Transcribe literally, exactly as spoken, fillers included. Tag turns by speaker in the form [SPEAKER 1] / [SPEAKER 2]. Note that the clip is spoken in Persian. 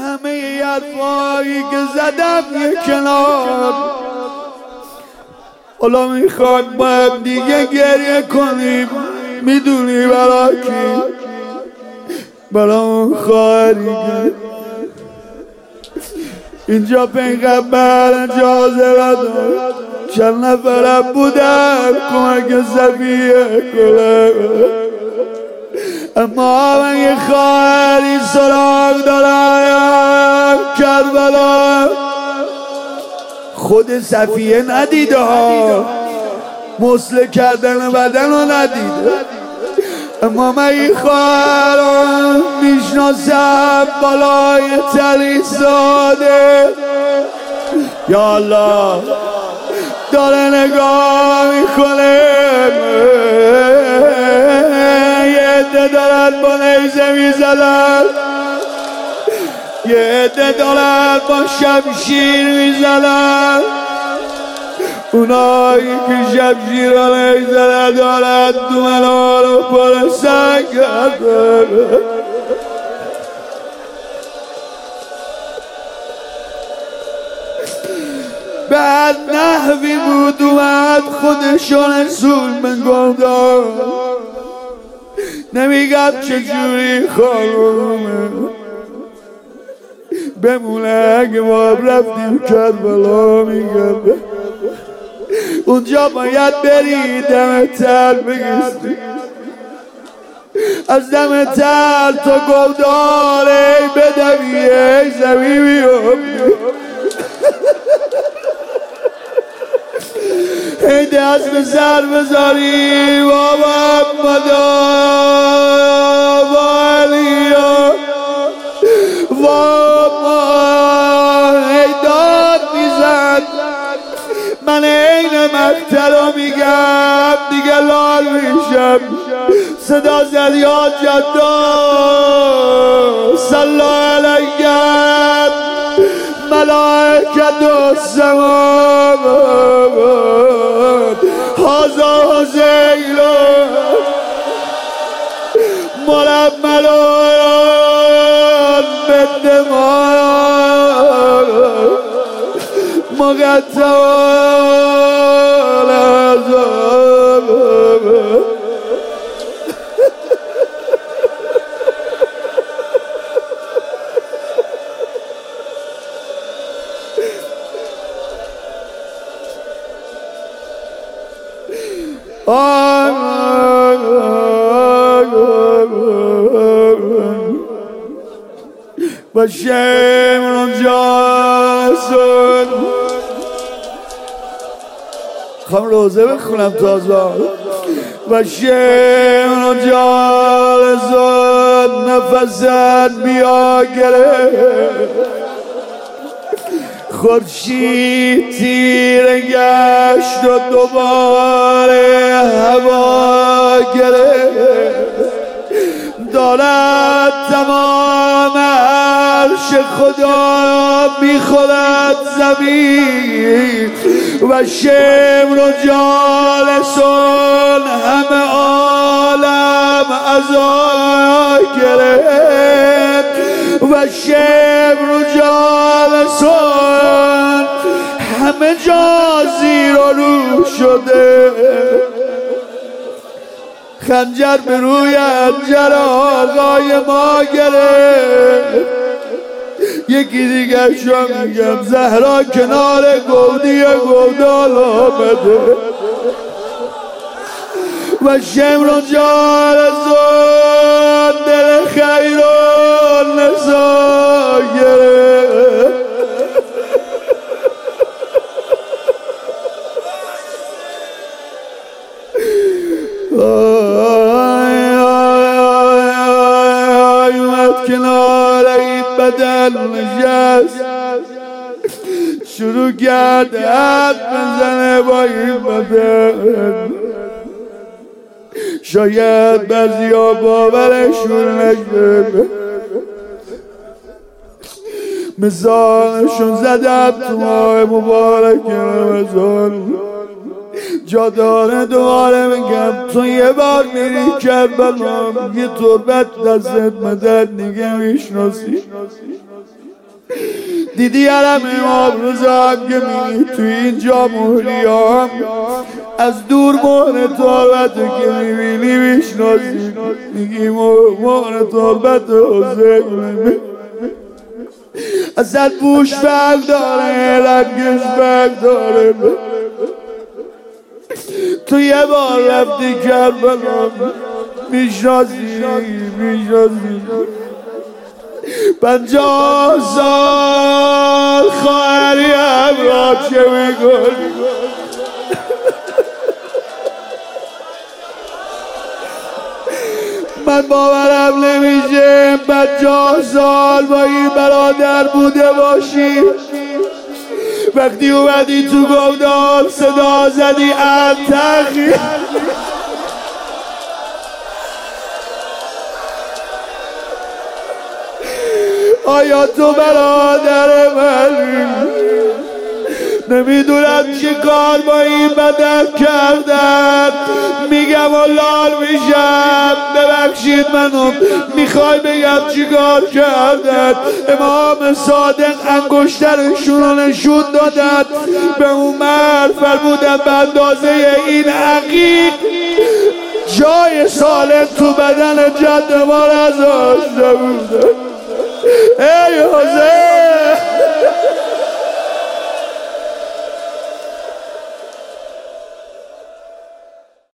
[SPEAKER 1] همه ی حرفایی که زدم یه کنار. حالا میخواد با هم دیگه گریه کنیم. میدونی برا کی؟ برا اون خواهری که اینجا پیغمبر اجازه نداد چند نفرم بودن کمک صفیه کنه، اما من یه خواهری سراغ دارم کربلا. خود صفیه ندیده ها، مسله کردن بدن رو ندیده، اما من این خواهرم میشناسم بالای تری ساده. یا الله داره نگاه میکنه، یه عده دارن با نیزه میزدن، یه عده دارن با شمشیر میزدن. اونایی که شمشیر و نیزه ندارن دومنا رو پر سنگ کردن. بعد نحوی بود اومد خودشون ظلم گردان. نمیگم چجوری خانومه بمونه اگه ما رفتیم کربلا. میگم اونجا باید بری دم تر بگیستی، از دم تر تا گوداره بدوی ای زمین بیفتی، ای دست به سر بذاری بابا مدا با علیا بابا ای داد میزد. من این مقتل رو میگم دیگه لال میشم. صدا زد یا جدا صلی علیکم ملائکت السماوات هذا حسین مرمل بالدماء مقطع و شمر جاسون. خواهم روزه بخونم تازه. و شمر جاسون نفست بیا گرفت، خورشید تیره گشت و دوباره هوا گرفت. دارد تمام عرش خدا میخورد زمین و شمر و جالسون همه عالم عزا گرفت. و شمر و جالسون همه جا زیر و رو شده. خنجر به روی حنجر آقای ما گرفت. یکی دیگر شو میگم زهرا کنار گودی گودال آمده. و شمر و جالسون دل خیر و نسا گرفت. کنار این بدن نشست، شروع کرد حد بزنه با این بدن. شاید بعضی ها باورشون نشه، مثالشون زدم تو ماه مبارک رمضان. جا داره دوباره بگم تو یه بار میری کربلا، یه تربت دستت مدد دیگه میشناسی. دیدی علم امام رضا که میگی تو این جمهوریام از دور مهر تربت که میبینی میشناسی میگی مهر تربت حسین اصلا بوش فرق داره لنگش فرق داره تو یه بار رفتی کربلا میشناسی میشناسی پنجاه سال خواهری همراه چه میکنی من باورم نمیشه پنجاه سال با این برادر بوده باشی وقتی اومدی تو گودال صدا زدی انتخی آیا تو برادر منی نمیدونم چه کار با این بدن کردن میگم و لال میشم ببخشید منو میخوای بگم چی کار کردن امام صادق انگشترشون رو نشون دادن به اون مرد فرمودن به اندازه این عقیق جای سالم تو بدن جد ما نذاشته بوده ای حسین